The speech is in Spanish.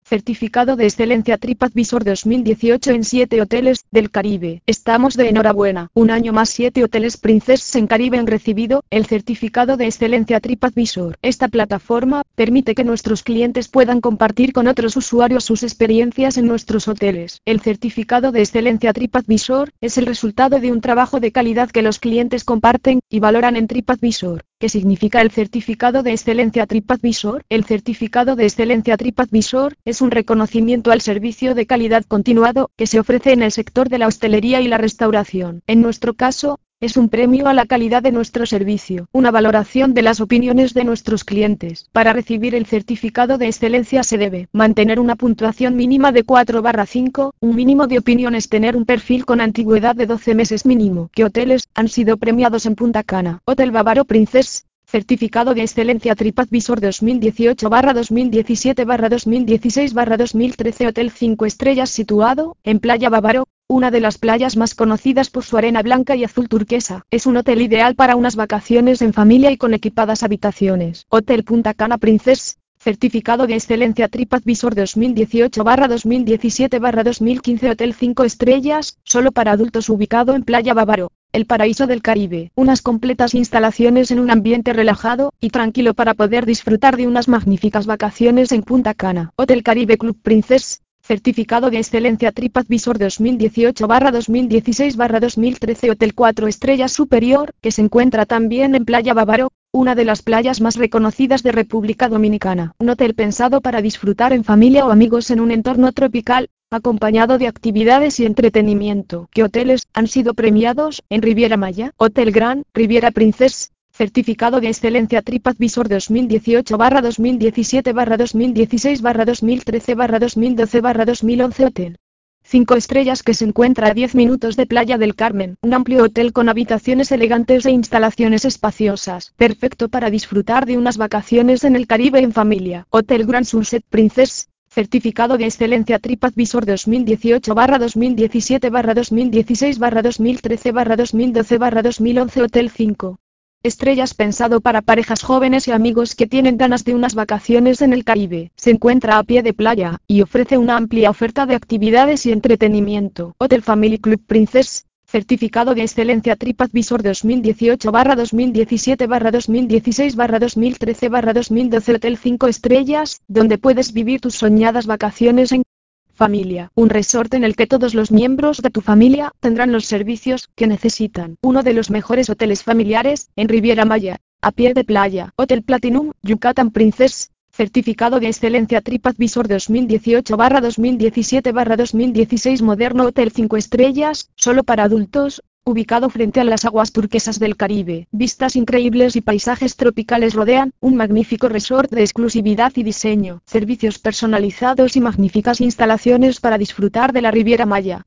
Certificado de Excelencia TripAdvisor 2018 en 7 hoteles del Caribe. Estamos de enhorabuena. Un año más 7 hoteles Princess en Caribe han recibido el certificado de Excelencia TripAdvisor. Esta plataforma permite que nuestros clientes puedan compartir con otros usuarios sus experiencias en nuestros hoteles. El certificado de Excelencia TripAdvisor es el resultado de un trabajo de calidad que los clientes comparten y valoran en TripAdvisor. ¿Qué significa el certificado de excelencia TripAdvisor? El certificado de excelencia TripAdvisor es un reconocimiento al servicio de calidad continuado que se ofrece en el sector de la hostelería y la restauración. En nuestro caso, es un premio a la calidad de nuestro servicio, una valoración de las opiniones de nuestros clientes. Para recibir el certificado de excelencia se debe mantener una puntuación mínima de 4/5, un mínimo de opiniones, tener un perfil con antigüedad de 12 meses mínimo. ¿Qué hoteles han sido premiados en Punta Cana? Hotel Bávaro Princess. Certificado de Excelencia TripAdvisor 2018/2017/2016/2013 Hotel 5 estrellas situado en Playa Bávaro, una de las playas más conocidas por su arena blanca y azul turquesa. Es un hotel ideal para unas vacaciones en familia y con equipadas habitaciones. Hotel Punta Cana Princess. Certificado de Excelencia TripAdvisor 2018/2017/2015 Hotel 5 estrellas, solo para adultos ubicado en Playa Bávaro, el paraíso del Caribe. Unas completas instalaciones en un ambiente relajado y tranquilo para poder disfrutar de unas magníficas vacaciones en Punta Cana. Hotel Caribe Club Princess. Certificado de Excelencia TripAdvisor 2018/2016/2013 Hotel 4 estrellas superior, que se encuentra también en Playa Bávaro, una de las playas más reconocidas de República Dominicana. Un hotel pensado para disfrutar en familia o amigos en un entorno tropical, acompañado de actividades y entretenimiento. ¿Qué hoteles han sido premiados en Riviera Maya? Hotel Grand Riviera Princess. Certificado de Excelencia TripAdvisor 2018/2017/2016/2013/2012/2011 Hotel 5 estrellas que se encuentra a 10 minutos de Playa del Carmen, un amplio hotel con habitaciones elegantes e instalaciones espaciosas, perfecto para disfrutar de unas vacaciones en el Caribe en familia. Hotel Grand Sunset Princess. Certificado de Excelencia TripAdvisor 2018/2017/2016/2013/2012/2011 Hotel 5 estrellas pensado para parejas jóvenes y amigos que tienen ganas de unas vacaciones en el Caribe. Se encuentra a pie de playa y ofrece una amplia oferta de actividades y entretenimiento. Hotel Family Club Princess. Certificado de Excelencia TripAdvisor 2018/2017/2016/2013/2012 Hotel 5 estrellas, donde puedes vivir tus soñadas vacaciones en familia. Un resort en el que todos los miembros de tu familia tendrán los servicios que necesitan. Uno de los mejores hoteles familiares en Riviera Maya, a pie de playa. Hotel Platinum Yucatán Princess. Certificado de Excelencia TripAdvisor 2018/2017/2016 Moderno Hotel 5 estrellas, solo para adultos, ubicado frente a las aguas turquesas del Caribe. Vistas increíbles y paisajes tropicales rodean un magnífico resort de exclusividad y diseño. Servicios personalizados y magníficas instalaciones para disfrutar de la Riviera Maya.